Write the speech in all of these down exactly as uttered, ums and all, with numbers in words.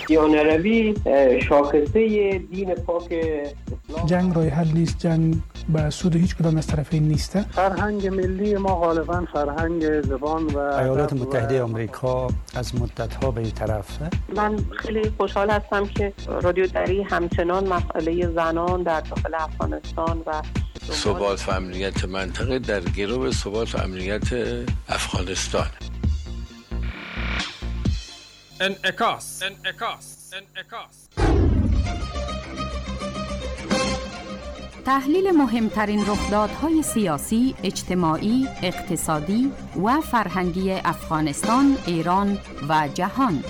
مسیحانه شاخصه دین پاک اسلام. جنگ راه حل نیست، جنگ به سود هیچ کدام از طرفین نیست. فرهنگ ملی ما غالبا فرهنگ زبان و ایالات متحده آمریکا از مدت‌ها به این طرفه. من خیلی خوشحال هستم که رادیو دری همچنان مسئله زنان در داخل افغانستان و ثبات و امنیت منطقه در گرو ثبات و امنیت افغانستان. انعکاس انعکاس انعکاس تحلیل مهمترین رخدادهای سیاسی، اجتماعی، اقتصادی و فرهنگی افغانستان، ایران و جهان.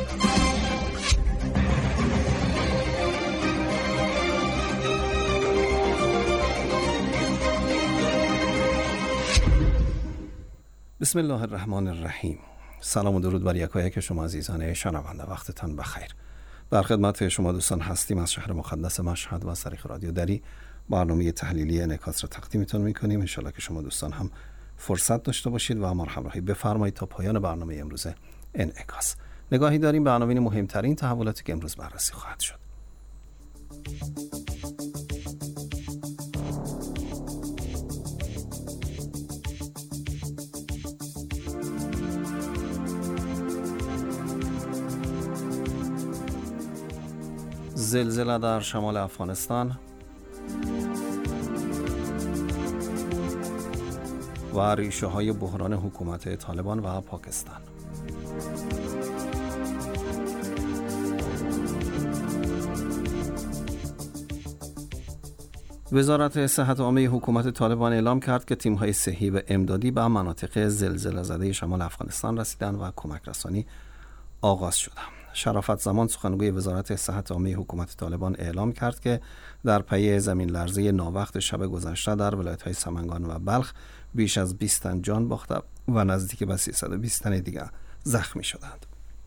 بسم الله الرحمن الرحیم. سلام و درود بر یکایک شما عزیزان شنونده، وقتتان بخیر. در خدمت شما دوستان هستیم از شهر مقدس مشهد و از طریق رادیو دری برنامه تحلیلی انعکاس را تقدیمتون میکنیم. انشالله که شما دوستان هم فرصت داشته باشید و ما را همراهی بفرمایید تا پایان برنامه امروز انعکاس. نگاهی داریم به عناوین مهمترین تحولاتی که امروز بررسی خواهد شد. زلزله در شمال افغانستان و ریشه های بحران حکومت طالبان و پاکستان. وزارت صحت عامه حکومت طالبان اعلام کرد که تیم‌های صحی و امدادی به مناطق زلزله زده شمال افغانستان رسیدند و کمک رسانی آغاز شد. شرافت زمان سخنگوی وزارت صحت عامه حکومت طالبان اعلام کرد که در پی زمین لرزه ناوقت شب گذشته در ولایت‌های سمنگان و بلخ بیش از بیست تن جان باخته و نزدیک به سیصد و بیست تن دیگر زخمی شدند.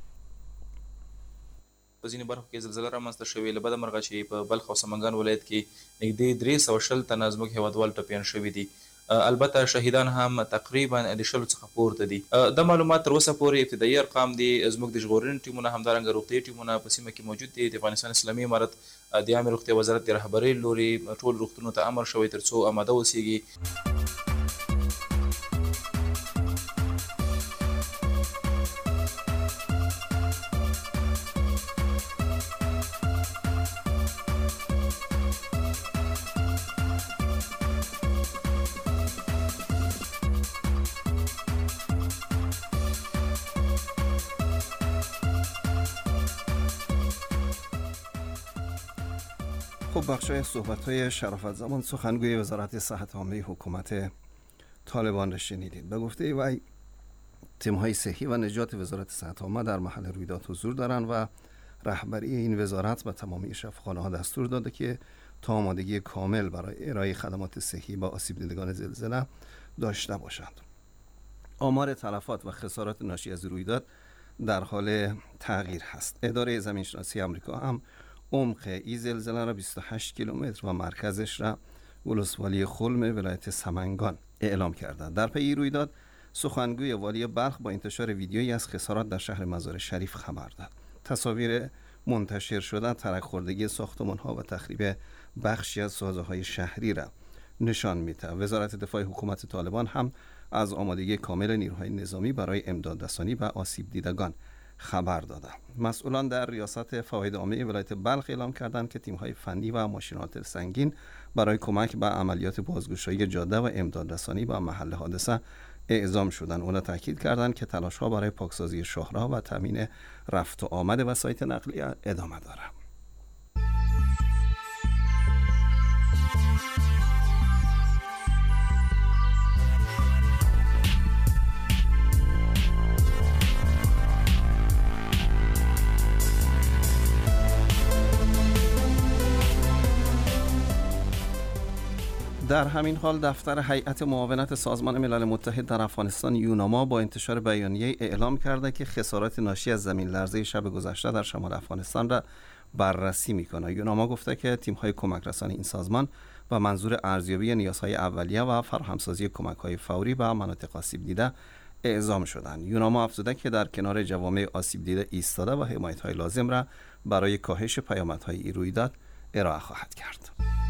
په ځینې برخو کې زلزله رامنځته شوې، له بده مرغه چې په بلخ او سمنګان ولایت کې نږدې درې سوه شل تنه زموږ هېوادوال ټپیان شوي دي. البته شهیدان هم تقریبا د شلو څخه پورته دي. دا معلومات تر اوسه پورې ابتدایي ارقام دي. زموږ د ژغورنې ټیمونه همدارنګه روغتیایي ټیمونه په سیمه کې موجود دي. د افغانستان اسلامي امارت د عامې روغتیا وزارت د رهبرۍ لوري ټول روغتونونو ته امر شوی تر څو آماده اوسیږي. خب بخشای صحبت‌های شرافت زمان سخنگوی وزارت صحت عامه حکومت طالبان را شنیدید. به گفته وی تیم‌های صحی و نجات وزارت صحت عامه در محل رویداد حضور دارند و رهبری این وزارت به تمامی شفاخانه‌ها دستور داده که تا آمادگی کامل برای ارائه خدمات صحی به آسیب دیدگان زلزله داشته باشند. آمار تلفات و خسارات ناشی از رویداد در حال تغییر هست. اداره زمینشناسی آمریکا هم عمق این زلزله را بیست و هشت کیلومتر و مرکزش را ولسوالی خلم ولایت سمنگان اعلام کرده. در پی رویداد سخنگوی والی بلخ با انتشار ویدیویی از خسارات در شهر مزار شریف خبر داد. تصاویر منتشر شده ترک خوردگی ساختمان‌ها و تخریب بخشی از سازه‌های شهری را نشان می‌دهد. وزارت دفاع حکومت طالبان هم از آمادگی کامل نیروهای نظامی برای امدادرسانی به آسیب دیدگان خبر داده. مسئولان در ریاست فواید عامه ولایت بلخ اعلام کردند که تیم‌های فنی و ماشین‌آلات سنگین برای کمک به عملیات بازگشایی جاده و امدادرسانی به محل حادثه اعزام شدند. اونا تاکید کردند که تلاش‌ها برای پاکسازی شاهراه و تامین رفت و آمد وسایط نقلیه ادامه دارد. در همین حال دفتر هیئت معاونت سازمان ملل متحد در افغانستان یوناما با انتشار بیانیه اعلام کرده که خسارات ناشی از زمین لرزه شب گذشته در شمال افغانستان را بررسی میکنه. یوناما گفته که تیم‌های کمک رسانی این سازمان و منظور ارزیابی نیازهای اولیه و فراهمسازی کمک‌های فوری به مناطق آسیب دیده اعزام شدند. یوناما افزوده که در کنار جوامع آسیب دیده ایستاده و حمایت‌های لازم را برای کاهش پیامدهای این رویداد ارائه خواهد کرد.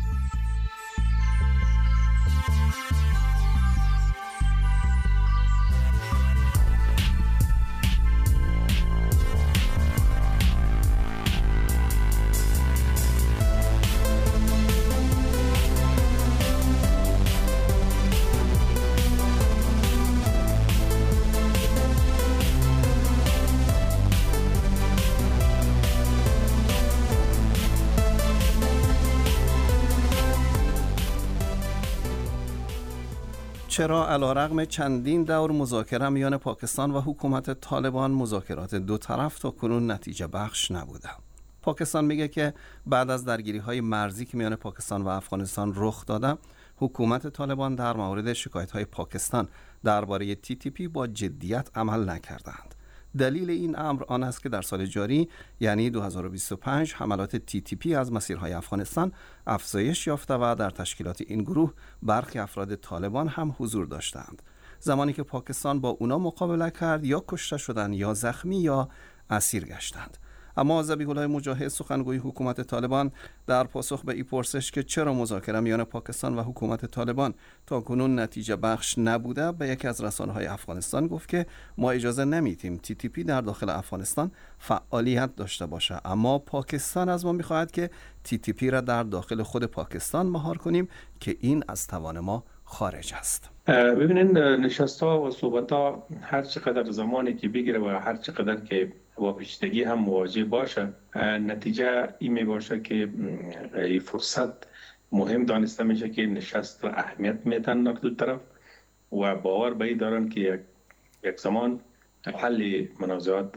چرا علیرغم چندین دور مذاکره میان پاکستان و حکومت طالبان مذاکرات دو طرف تا کنون نتیجه بخش نبوده؟ پاکستان میگه که بعد از درگیری‌های مرزی که میان پاکستان و افغانستان رخ داده، حکومت طالبان در مورد شکایت‌های پاکستان درباره تی تی پی با جدیت عمل نکردند. دلیل این امر آن است که در سال جاری یعنی دو هزار و بیست و پنج حملات تی تی پی از مسیرهای افغانستان افزایش یافته و در تشکیلات این گروه برخی افراد طالبان هم حضور داشتند. زمانی که پاکستان با اونا مقابله کرد یا کشته شدند یا زخمی یا اسیر گشتند. اما ذبیح الله مجاهد سخنگوی حکومت طالبان در پاسخ به این پرسش که چرا مذاکره میان پاکستان و حکومت طالبان تا کنون نتیجه بخش نبوده، به یکی از رسانه‌های افغانستان گفت که ما اجازه نمیدیم تی تی پی در داخل افغانستان فعالیت داشته باشه، اما پاکستان از ما میخواهد که تی تی پی را در داخل خود پاکستان مهار کنیم که این از توان ما خارج است. ببینید نشست‌ها و صحبت‌ها هر چقدر زمانی که بگیره و هر چقدر که با پیچیدگی هم مواجه باشه، نتیجه این می باشه که این فرصت مهم دانسته میشه که نشست و اهمیت میدن در دو طرف و باور به این دارن که یک, یک زمان حل منازعات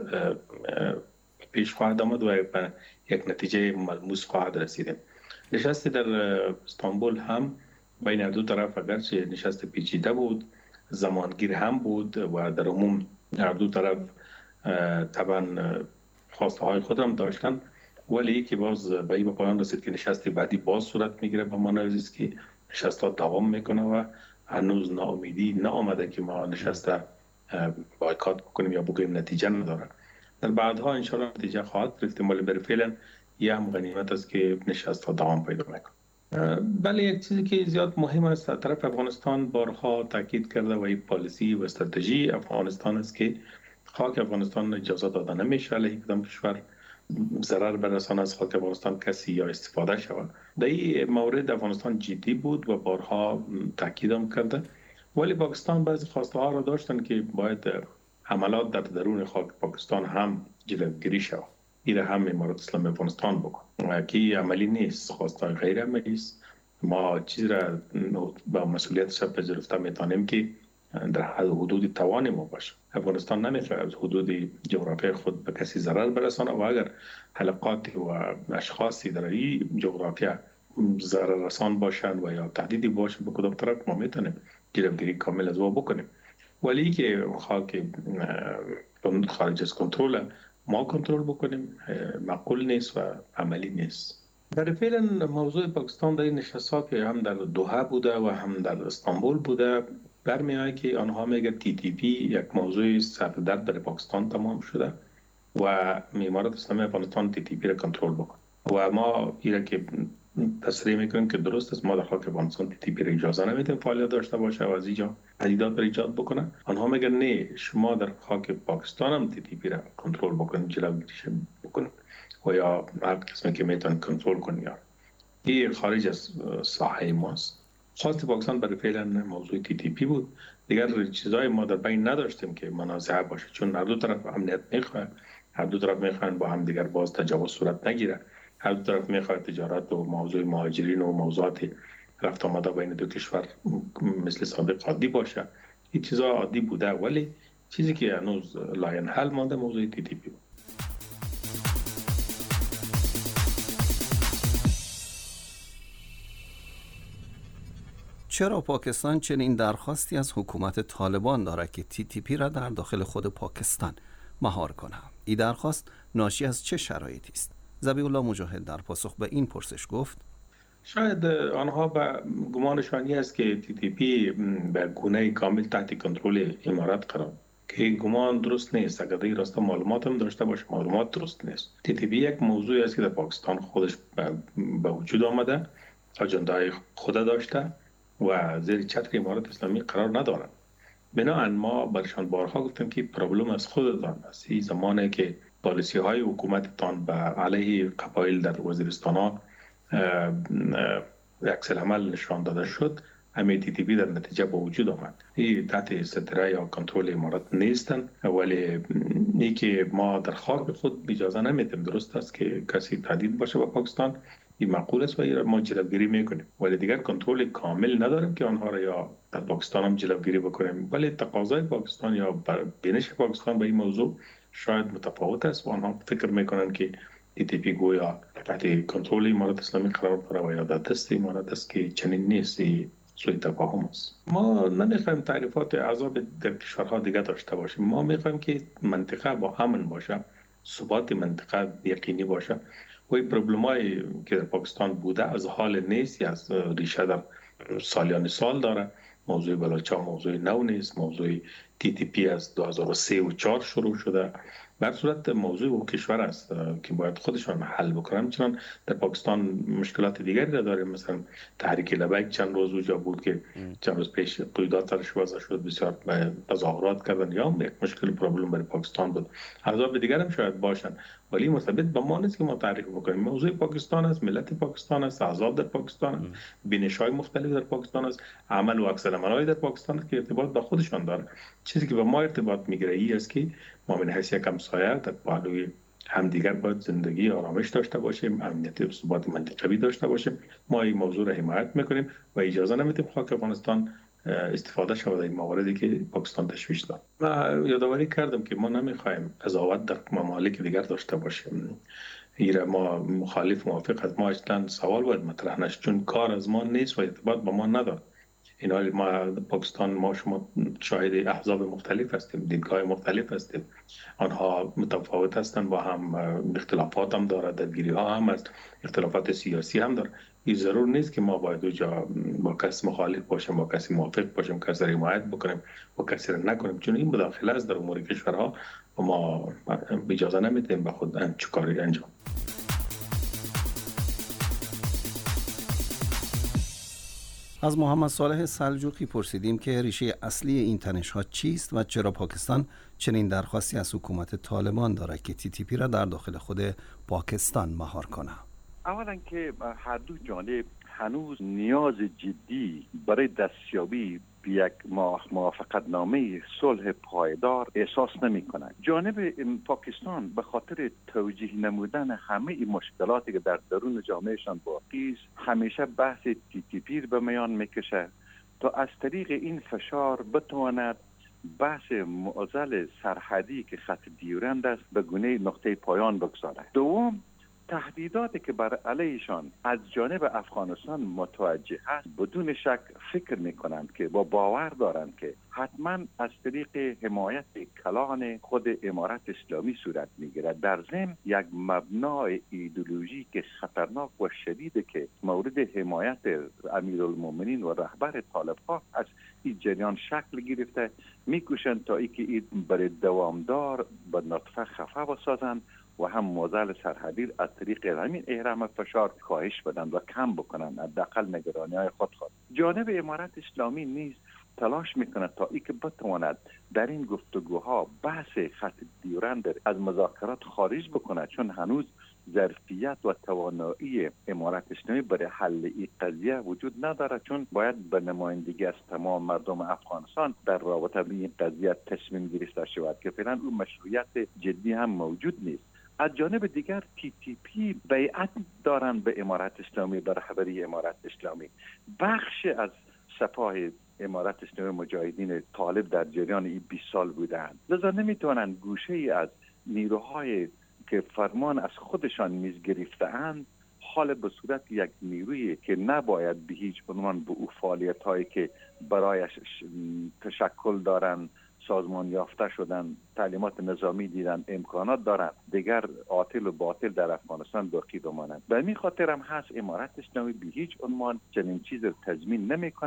پیش خواهد آمد و یک نتیجه ملموس خواهد رسید. نشست در استانبول هم بین دو طرف اگرچه نشست پیچیده بود، زمانگیر هم بود و در عموم در دو طرف طبعا خواسته های خود هم داشتن، ولی که باز به این پایان رسید که نشست بعدی باز صورت میگیره و ما نویزید که نشست ها دوام میکنه و هنوز ناامیدی نآمده که ما نشست بایکات بکنیم یا بگوییم نتیجه نداره. در بعدها انشاءالله نتیجه خواهد رسید، ولی برای فعلا یه هم غنیمت است که نشست ها دوام پیدا میکنه. بله، یک چیزی که زیاد مهم است از طرف افغانستان بارها تاکید کرده و این پالیسی و استراتژی افغانستان است که خاک افغانستان اجازه داده نمیشه علیه کدام کشور ضرر برسانه از خاک افغانستان کسی یا استفاده شود. در این مورد افغانستان جدی بود و بارها تاکید هم کرده، ولی پاکستان بعضی خواسته ها را داشتن که باید حملات در درون خاک پاکستان هم جلوگیری شود. این هم امارات اسلامی افغانستان بکن که عملی نیست، خواسته غیر عملی است. ما چیز را با مسئولیتش پذیرفته میتونیم که در حد حدود توان ما باشه. افغانستان نمیخواد از حدود جغرافیای خود به کسی ضرر برسانه و اگر حلقاتی و اشخاصی در این جغرافیا ضرر رسان باشند و یا تهدیدی باشه به کدام طرف ما میتونیم جلوگیری کامل از او بکنیم، ولی که خاک خارج از کنترل ما کنترل بکنیم معقول نیست و عملی نیست. در فعلا موضوع پاکستان در این نشست‌ها که هم در دوحه بوده و هم در استانبول بوده برمی‌آید که آنها میگن تی تی پی یک موضوع سردرد در پاکستان تمام شده و امارات اسلامی افغانستان تی تی پی را کنترل بکنه و ما این که تصریح میکنیم که درست است، ما در خاک افغانستان تی تی پی را اجازه نمیدیم فعالیت داشته باشه و از اینجا تهدیدات را ایجاد بکنه. آنها میگن نه، شما در خاک پاکستان هم تی تی پی را کنترل بکنید، جلوگیریش بکنید و یا هر قسمی که میتونید کنترل کنید. یا این خارج از ساحه ماست. خواست پاکستان برای فعلا موضوع تی تی پی بود. دیگر چیزای ما در بین نداشتیم که منازعه باشه، چون هر دو طرف امنیت میخواد، هر دو طرف میخوان با هم دیگر باز تجاوز صورت نگیره، هر دو طرف میخواد تجارت و موضوع مهاجرین و موضوعات رفت آمده بین دو کشور مثل سابق عادی باشه. این چیزا عادی بوده، ولی چیزی که هنوز لاینحل مانده موضوع تی تی پی بود. چرا پاکستان چنین درخواستی از حکومت طالبان دارد که تی تی پی را در داخل خود پاکستان مهار کنه؟ این درخواست ناشی از چه شرایطی است؟ ذبیح الله مجاهد در پاسخ به این پرسش گفت شاید آنها به گمانشانی است که تی تی پی به گونه کامل تحت کنترل امارات قرار که گمان درست نیست. اگر در راستا معلومات هم داشته باشه معلومات درست نیست. تی تی پی یک موضوعی است که در پاکستان خودش به وجود آمده، اجندای خود داشته و زیر چتر امارات اسلامی قرار ندارند. بنابراین ما برشان بارها گفتیم که پرابلم از خودتان است. این زمانی که پالیسی های حکومتتان به علیه قبایل در وزیرستان ها عکس العمل نشان داده شد، همه تی تی پی در نتیجه با وجود آمد. این تحت سیطره یا کنترل امارات نیستن، ولی این که ما در خاک خود اجازه نمیدیم. درست است که کسی تهدید باشه به پاکستان، این معقول است و ما جلوگیری میکنیم، ولی دیگر کنترل کامل نداریم که آنها را یا در پاکستان هم جلوگیری بکنیم. ولی تقاضای پاکستان یا بینش پاکستان به این موضوع شاید متفاوت است و آنها فکر میکنن که تی تی پی گویا تحت کنترل امارات اسلامی قرار داره و یا در دست امارات است که چنین نیست. سوی تفاهم است. ما نمیخوایم تعریفات عذاب در کشورها دیگه داشته باشیم. ما میخوایم که منطقه با امن باشه، ثبات منطقه یقینی باشه و این پروبلمایی که در پاکستان بوده از حال نیست یا از ریشه در سالیان سال داره. موضوع بلوچا موضوع نو نیست. موضوع تی تی پی از دو هزار و سه و چهار شروع شده. بر صورت موضوع و کشور است که باید خودشان حل بکنن. چون در پاکستان مشکلات دیگری را داریم، مثلا تحریک لبیک چند روز اونجا بود که چند روز پیش قیودات سرش وضع شد، بسیار تظاهرات کردن، یا یک مشکل پرابلم برای پاکستان بود. احزاب دیگر هم شاید باشن، ولی مرتبط با ما نیست که ما تعریف بکنیم. موضوع پاکستان است، ملت پاکستان است، احزاب در پاکستان است، بینش‌های مختلف در پاکستان است، عمل و عکس العمل‌های در پاکستان است که ارتباط با خودشان داره. چیزی که با ما ارتباط میگیره ای است که ما من حیث یک همسایه در پهلوی همدیگر باید زندگی آرامش داشته باشیم، امنیت و ثبات منطقوی داشته باشیم. ما این موضوع را حمایت میکنیم و اجازه نمیدیم خاک افغانستان استفاده شود در این مواردی که پاکستان تشویش داد. و یادآوری کردم که ما نمیخوایم قضاوت در ممالک دیگر داشته باشیم. ایره ما مخالف موافق از ما اصلا سوال باید مطرح نشه، چون کار از ما نیست و ارتباط با ما نداره. این حال ما پاکستان ما شما شاهد احزاب مختلف هستیم، دیدگاه مختلف هستیم. آنها متفاوت هستند با هم، اختلافات هم داره، درگیری ها هم هست، اختلافات سیاسی هم داره. این ضرور نیست که ما باید اونجا با کسی مخالف باشیم، با کسی موافق باشیم، کسی را حمایت بکنیم و کسی را نکنیم، چون این مداخله است در امور کشورها و ما اجازه نمیدیم به خود همچین کاری انجام. از محمد صالح سلجوقی پرسیدیم که ریشه اصلی این تنش‌ها چیست و چرا پاکستان چنین درخواستی از حکومت طالبان دارد که تی تی پی را در داخل خود پاکستان مهار کنه. اولا که هر دو جانب هنوز نیاز جدی برای دستیابی به یک موافقت نامه صلح پایدار احساس نمی کنند. جانب پاکستان به خاطر توجیه نمودن همه این مشکلاتی که در درون جامعهشان باقی است، همیشه بحث تی تی پی به میان میکشه تا از طریق این فشار بتواند بحث معضل سرحدی که خط دیورند است به گونه نقطه پایان بگذاره. دوم، تهدیداتی که بر علیشان از جانب افغانستان متوجه است، بدون شک فکر میکنند که با باور دارند که حتما از طریق حمایت کلان خود امارت اسلامی صورت میگیرد. در ضمن یک مبنای ایدئولوژی که خطرناک و شدیده که مورد حمایت امیرالمومنین و رهبر طالب‌ها از این جریان شکل گرفته، میکوشند تا اینکه این برای دوامدار به نطفه خفه بسازند و هم معضل سرحدی از طریق همین اهرام فشار کاهش بدن و کم بکنن، حداقل نگرانی های خود خود. جانب امارت اسلامی نیز تلاش میکند تا ای که بتواند در این گفتگوها بحث خط دیورند از مذاکرات خارج بکند، چون هنوز ظرفیت و توانایی امارت اسلامی برای حل این قضیه وجود نداره، چون باید به نمایندگی از تمام مردم افغانستان در رابطه با این قضیه تصمیم گرفته شود که فعلا اون مشروعیت جدی هم موجود نیست. از جانب دیگر تی تی پی بیعت دارند به امارت اسلامی، به رهبری امارت اسلامی. بخش از سپاه امارت اسلامی مجاهدین طالب در جریان این بیست سال بودند، لذا نمیتونند گوشه ای از نیروهای که فرمان از خودشان میز گرفته‌اند حال به صورت یک نیرویی که نباید به هیچ عنوان به او فعالیت‌هایی که برایش تشکل دارند، سازمان یافته شدن، تعلیمات نظامی دیدن، امکانات دارند، دیگر عاطل و باطل در افغانستان باقی بمانند. به همین خاطر هم هست امارت اسلامی به هیچ عنوان چنین چیز رو تضمین نمیکنه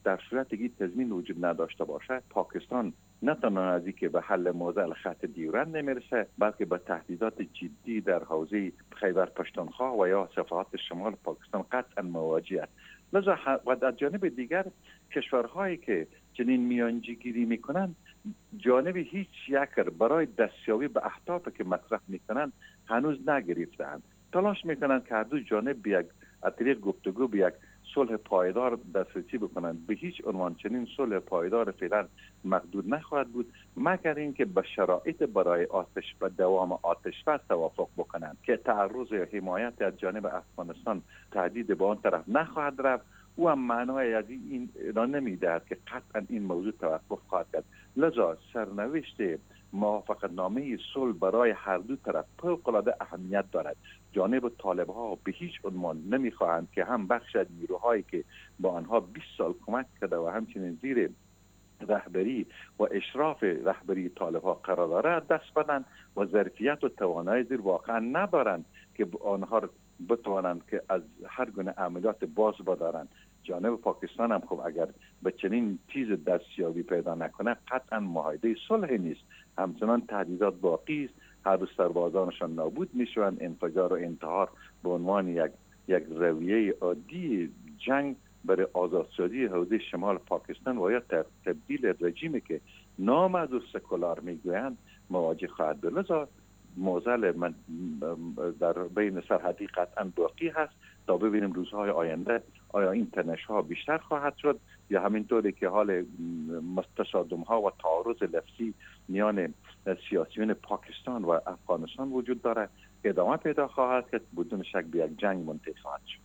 در صورتی که تضمین وجود نداشته باشه، پاکستان نه تنها از اینکه به حل موضوع خط دیورند نمیرسه، بلکه به تهدیدات جدی در حوزه خیبر پختونخوا و یا صفحات شمال پاکستان قطعا مواجه است. لذا و در جانب دیگر کشورهایی که چنین میانجیگیری میکنن، جانب هیچ یک برای دستیابی به اهدافی که مطرح میکنن هنوز نگرفتند. تلاش میکنن که هر دو جانب به یک از طریق گفتگو به یک صلح پایدار دسترسی بکنند. به هیچ عنوان چنین صلح پایدار فعلا مقدور نخواهد بود مگر اینکه به شرایط برای آتش و دوام آتش بس توافق بکنند که تعرض یا حمایت از جانب افغانستان تهدید به آن طرف نخواهد رفت. او هم معنای از این را نمیدهد که قطعا این موضوع توقف خواهد کرد. لذا سرنوشت موافقت نامه صلح برای هر دو طرف فوق‌العاده اهمیت دارد. جانب طالب‌ها به هیچ عنوان نمی‌خواهند که هم بخش از نیروهایی که با آنها بیست سال کمک کرده و همچنین زیر رهبری و اشراف رهبری طالب‌ها قرار دارد دست بدن و ظرفیت و توانایی زیر واقعا ندارند که آنها بتوانند که از هر گونه عملیات باز بدارند. جانب پاکستان هم خب اگر به چنین چیز دستیابی پیدا نکنه قطعا معاهده صلح نیست، همچنان تهدیدات باقی است. هر دو سربازانشان نابود میشوند. انفجار و انتحار به عنوان یک یک رویه عادی جنگ برای آزادسازی حوزه شمال پاکستان و یا تبدیل رژیمی که نام از سکولار میگویند مواجه خواهد بود. لذا موزل من در بین سرحدی قطعا باقی هست تا ببینیم روزهای آینده آیا این تنش ها بیشتر خواهد شد یا همینطوری که حال تصادم ها و تعارض لفظی میان سیاسیون پاکستان و افغانستان وجود داره ادامه پیدا خواهد که بدون شک به یک جنگ منتهی خواهد شد.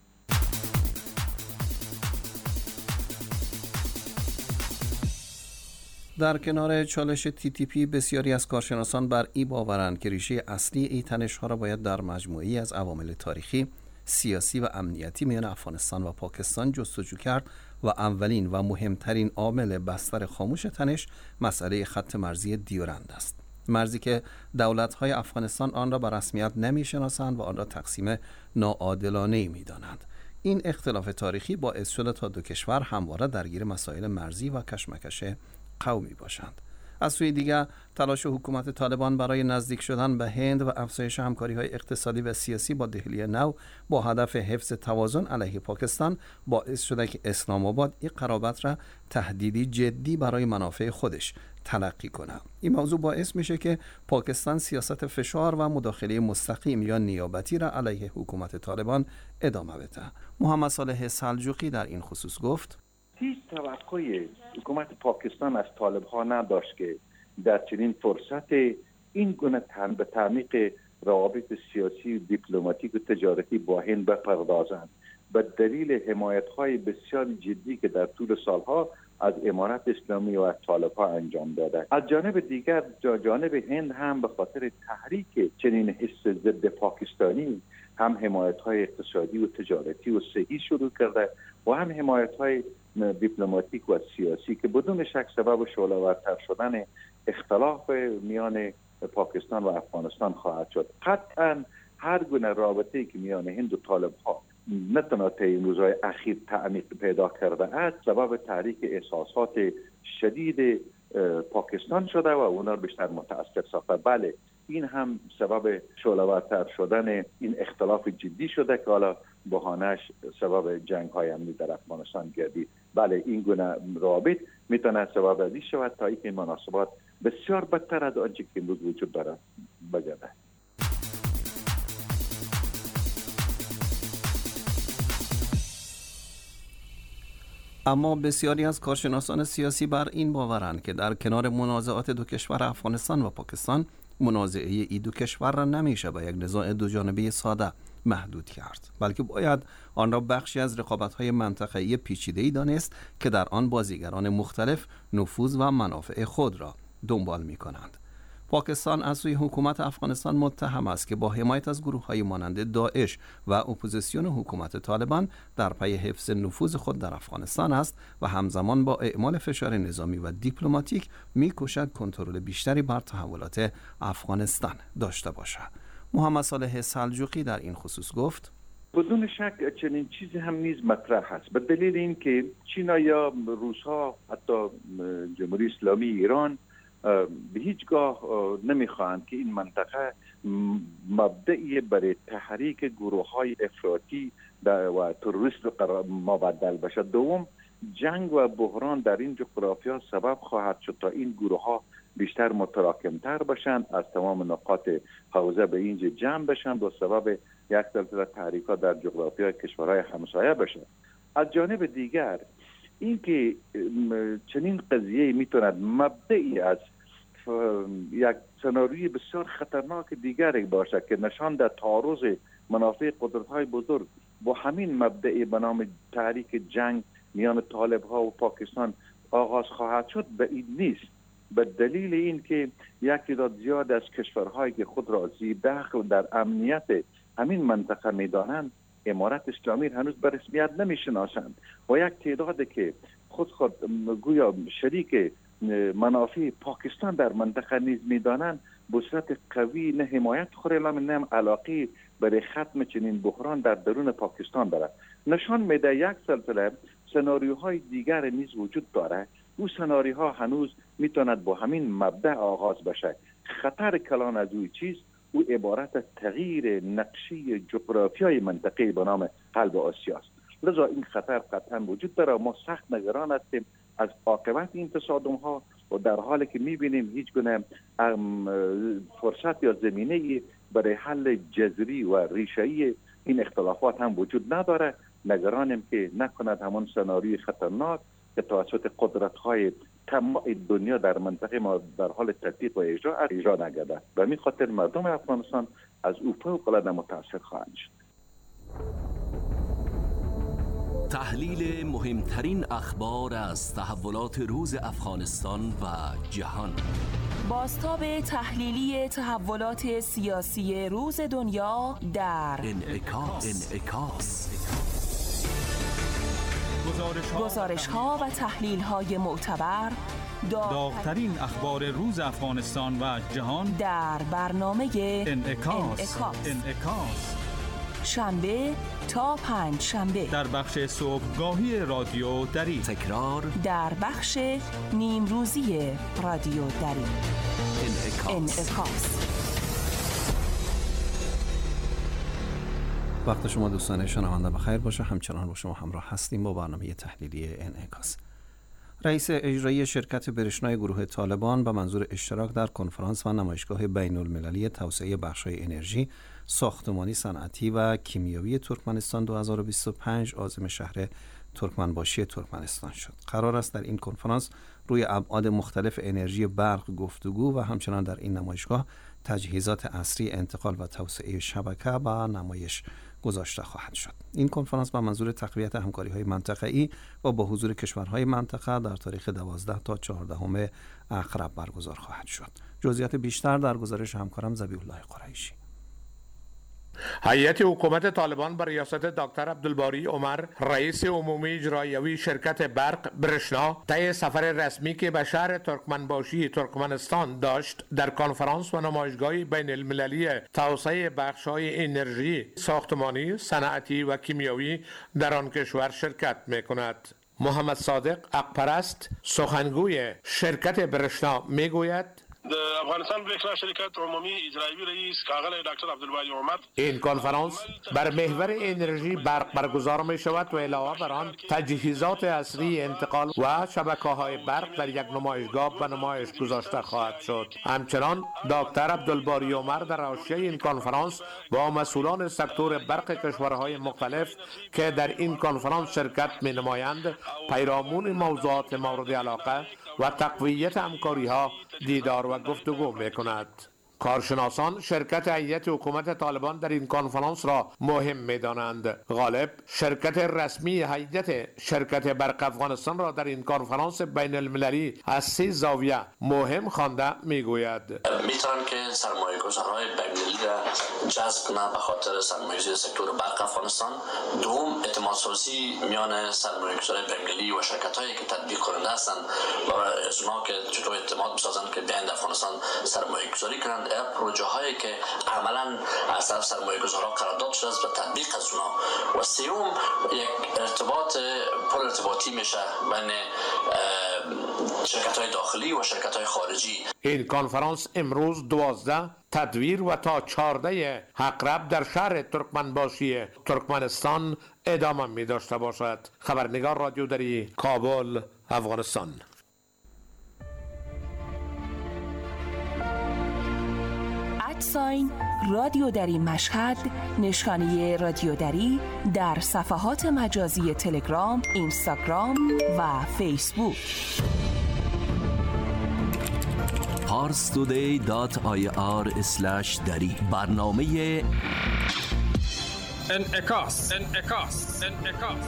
در کنار چالش تی تی پی بسیاری از کارشناسان بر این باورند که ریشه اصلی این تنش‌ها را باید در مجموعه‌ای از عوامل تاریخی، سیاسی و امنیتی میان افغانستان و پاکستان جستجو کرد و اولین و مهمترین عامل بستر خاموش تنش مسئله خط مرزی دیورند است. مرزی که دولت‌های افغانستان آن را به رسمیت نمی‌شناسند و آن را تقسیم ناعادلانه‌ای می‌دانند. این اختلاف تاریخی باعث شده تا دو کشور همواره درگیر مسائل مرزی و کشمکش قومی باشند. از سوی دیگر تلاش حکومت طالبان برای نزدیک شدن به هند و افزایش همکاری‌های اقتصادی و سیاسی با دهلی نو با هدف حفظ توازن علیه پاکستان باعث شده که اسلام آباد این قرابت را تهدیدی جدی برای منافع خودش تلقی کنه. این موضوع باعث میشه که پاکستان سیاست فشار و مداخله مستقیم یا نیابتی را علیه حکومت طالبان ادامه بده. محمد صالح سلجوقی در این خصوص گفت: هیچ توقع حکومت پاکستان از طالب ها نداشت که در چنین فرصت این گونه تن به تعمیق روابط سیاسی، دیپلماتیک و تجارتی با هند بپردازند به دلیل حمایت های بسیار جدی که در طول سالها از امارت اسلامی و از طالب ها انجام داده. از جانب دیگر جانب هند هم به خاطر تحریک چنین حس ضد پاکستانی هم حمایت های اقتصادی و تجارتی و صحی شروع کرده و هم حمایت های دیپلماتیک و سیاسی که بدون شک سبب شعله‌ورتر شدن اختلاف میان پاکستان و افغانستان خواهد شد. قطعا هر گونه رابطه‌ای که میان هند و طالب ها نه تنها طی روزهای اخیر تعمیق پیدا کرده است سبب تحریک احساسات شدید پاکستان شده و اونا رو بیشتر متأثر ساخته. بله این هم سبب شعله‌ورتر شدن این اختلاف جدی شده که حالا بهانه‌اش سبب جنگ‌های امنی در افغانستان گردید. بله این گونه روابط میتونه سبب ازی شود تا اینکه این مناسبات بسیار بدتر از آنچه که امروز وجود دارد بگرده. اما بسیاری از کارشناسان سیاسی بر این باورند که در کنار منازعات دو کشور افغانستان و پاکستان، منازعه ای دو کشور را نمیشه به یک نزاع دو جانبه ساده محدود کرد، بلکه باید آن را بخشی از رقابت‌های منطقه‌ای پیچیده‌ای دانست که در آن بازیگران مختلف نفوذ و منافع خود را دنبال می‌کنند. پاکستان از سوی حکومت افغانستان متهم است که با حمایت از گروه‌های مانند داعش و اپوزیسیون حکومت طالبان در پی حفظ نفوذ خود در افغانستان است و همزمان با اعمال فشار نظامی و دیپلماتیک می‌کوشد کنترل بیشتری بر تحولات افغانستان داشته باشد. محمد صالح سلجوقی در این خصوص گفت: بدون شک چنین چیزی هم نیز مطرح هست، به دلیل اینکه چینا یا روس‌ها حتی جمهوری اسلامی ایران به هیچگاه نمیخواهند که این منطقه مبدئی برای تحریک گروه‌های افراطی و تروریست مبدل بشه. دوم، جنگ و بحران در این جغرافیا سبب خواهد شد تا این گروه‌ها بیشتر متراکم‌تر بشن، از تمام نقاط حوزه به اینجا جمع بشن و سبب یک سلسله تحریکات در جغرافیای کشورهای همسایه بشه. از جانب دیگر اینکه چنین قضیه میتوند مبدئی از یک سناریوی بسیار خطرناک دیگری باشد که نشان در تعارض منافع قدرت‌های بزرگ با همین مبدئی به نام تحریک جنگ میان طالب‌ها و پاکستان آغاز خواهد شد بعید نیست، به دلیل اینکه یک تعداد زیاد از کشورهایی که خود را ذی‌دخل در امنیت همین منطقه میدانند امارت اسلامی هنوز به رسمیت نمیشناسند و یک تعدادی که خود خود گویا شریک منافع پاکستان در منطقه نیز میدانند به صورت قوی نه حمایت خورلام نه علاقه برای ختم چنین بحران در درون پاکستان دارد. نشان میده یک سلسله سناریوهای دیگر نیز وجود دارد. او سناریوها هنوز میتواند با همین مبدأ آغاز بشه. خطر کلان از اوی چیز او عبارت تغییر نقشه جغرافیای منطقه به نام قلب آسیا است. لذا این خطر قطعا وجود داره. ما سخت نگران هستیم از عاقبت این تصادم ها و در حالی که میبینیم هیچ گونه فرصت یا زمینه برای حل جذری و ریشه‌ای این اختلافات هم وجود نداره. نگرانیم که نکند همون سناریوی خطرناک که توسط قدرت‌های تمام دنیا در منطقه ما در حال تطبیق و اجرا اجرا نگرده. به همین خاطر مردم افغانستان از او فوق‌العاده متأثر خواهند شد. تحلیل مهمترین اخبار از تحولات روز افغانستان و جهان. بازتاب تحلیلی تحولات سیاسی روز دنیا در انعکاس. انعکاس. گزارش ها و تحلیل های معتبر، داغ‌ترین اخبار روز افغانستان و جهان در برنامه انعکاس. انعکاس. انعکاس. شنبه تا پنج شنبه در بخش صبحگاهی رادیو دری، تکرار در بخش نیمروزی رادیو دری. انعکاس. انعکاس. وقت شما دوستان شنونده بخیر باشه. همچنان با شما همراه هستیم با برنامه تحلیلی انعکاس. رئیس اجرایی شرکت برشنای گروه طالبان به منظور اشتراک در کنفرانس و نمایشگاه بین المللی توسعه بخش‌های انرژی، ساختمانی، صنعتی و کیمیاوی ترکمنستان دو هزار و بیست و پنج عازم شهر ترکمنباشی ترکمنستان شد. قرار است در این کنفرانس روی ابعاد مختلف انرژی برق گفتگو و همچنان در این نمایشگاه تجهیزات عصری انتقال و توسعه شبکه به نمایش گذاشته خواهد شد. این کنفرانس با منظور تقویت همکاری‌های منطقه‌ای و با حضور کشورهای منطقه در تاریخ دوازده تا چهاردهم اقرب برگزار خواهد شد. جزئیات بیشتر در گزارش همکارم ذبیح الله قریشی. هیئت حکومت طالبان بر ریاست دکتر عبدالباری عمر، رئیس عمومی اجرایی شرکت برق برشنا، طی سفر رسمی که به شهر ترکمنباشی ترکمنستان داشت، در کنفرانس و نمایشگاه بین المللی توسعه بخش‌های انرژی، ساختمانی، صنعتی و کیمیاوی در آن کشور شرکت می‌کند. محمد صادق اقپرست، سخنگوی شرکت برشنا، میگوید د افغانستان برښنا شرکت عمومی اجرایی رئیس کاغل دکتر عبدالباری عمر، این کنفرانس بر محور انرژی برق برگزار می شود و علاوه بر آن تجهیزات عصری انتقال و شبکه‌های برق در یک نمایشگاه به نمایش گذاشته خواهد شد. همچنان دکتر عبدالباری عمر در حاشیه این کنفرانس با مسئولان سکتور برق کشورهای مختلف که در این کنفرانس شرکت می نمایند پیرامون موضوعات مورد علاقه و تقویت همکاری‌ها دیدار و گفتگو می‌کند. کارشناسان شرکت هیئت حکومت طالبان در این کنفرانس را مهم می‌دانند. غالب شرکت رسمی هیئت شرکت برق افغانستان را در این کنفرانس بین المللی از سه زاویه مهم خوانده میگوید میتونن که سرمایه گذارهای بین المللی را جذب کنه به خاطر سرمایه‌گذاری سکتور برق افغانستان. دوم، اعتماد سازی میان سرمایه گذارهای بین المللی و شرکت‌هایی که تطبیق کننده هستند و از اونها که چطور اعتماد بسازند که بیاین افغانستان سرمایه گذاری کنند. پروژه هایی که عملا از طرف سرمایه گذاران قرارداد شده است و تطبیق از اونا. و سوم یک ارتباط پر ارتباطی میشه بین شرکت های داخلی و شرکت های خارجی. این کنفرانس امروز دوازده تدویر و تا چهارده عقرب در شهر ترکمنباشی ترکمنستان ادامه می داشته باشد. خبرنگار رادیو دری، کابل، افغانستان. ادساین رادیو دری مشهد، نشانی رادیو دری در صفحات مجازی تلگرام، اینستاگرام و فیسبوک. پارستودی دات آی آر اسلش دری برنامه انعکاس انعکاس انعکاس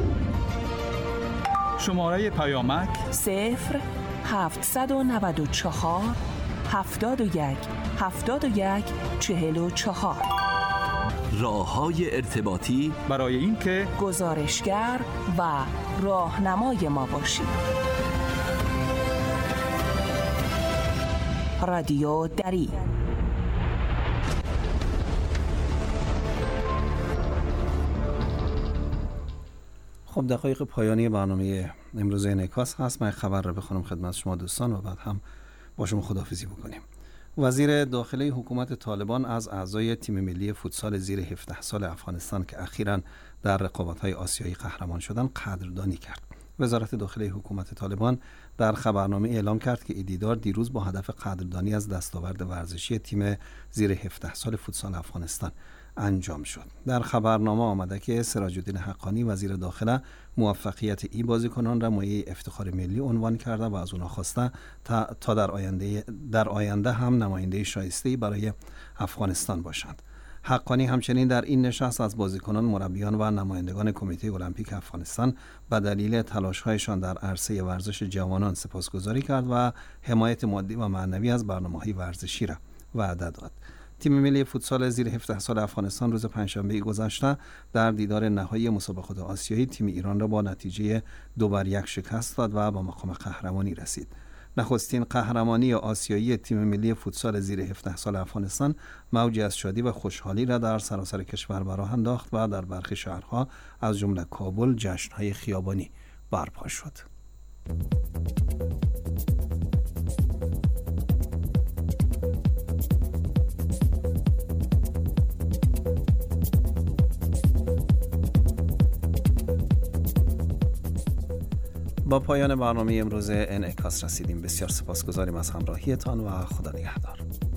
شماره پیامک صفر هفتصد و نود و چهار هفتاد و یک هفتاد و یک چهل و چهار. راه‌های ارتباطی برای اینکه گزارشگر و راهنمای ما باشید. رادیو دری. خب دقایق پایانی برنامه امروز انعکاس هست. من خبر رو بخونم خدمت شما دوستان و بعد هم با شما خداحافظی بکنیم. وزیر داخلی حکومت طالبان از اعضای تیم ملی فوتسال زیر هفده سال افغانستان که اخیراً در رقابت‌های آسیایی قهرمان شدند قدردانی کرد. وزارت داخلی حکومت طالبان در خبرنامه اعلام کرد که این دیدار دیروز با هدف قدردانی از دستاورد ورزشی تیم زیر هفده سال فوتسال افغانستان انجام شد. در خبرنامه آمده که سراج الدین حقانی وزیر داخله موفقیت این بازیکنان را مایه افتخار ملی عنوان کرده و از آنها خواسته تا, تا در آینده در آینده هم نماینده شایسته‌ای برای افغانستان باشند. حقانی همچنین در این نشست از بازیکنان، مربیان و نمایندگان کمیته المپیک افغانستان به دلیل تلاش‌هایشان در عرصه ورزش جوانان سپاسگزاری کرد و حمایت مادی و معنوی از برنامه‌های ورزشی را وعده داد. تیم ملی فوتسال زیر هفده سال افغانستان روز پنجشنبه گذشته در دیدار نهایی مسابقات آسیایی تیم ایران را با نتیجه دو بر یک شکست داد و به مقام قهرمانی رسید. نخستین قهرمانی آسیایی تیم ملی فوتسال زیر هفده سال افغانستان موجی از شادی و خوشحالی را در سراسر کشور به راه انداخت و در برخی شهرها از جمله کابل جشن‌های خیابانی برپا شد. با پایان برنامه امروز انعکاس رسیدیم. بسیار سپاسگزاریم از همراهیتان و خدا نگهدار.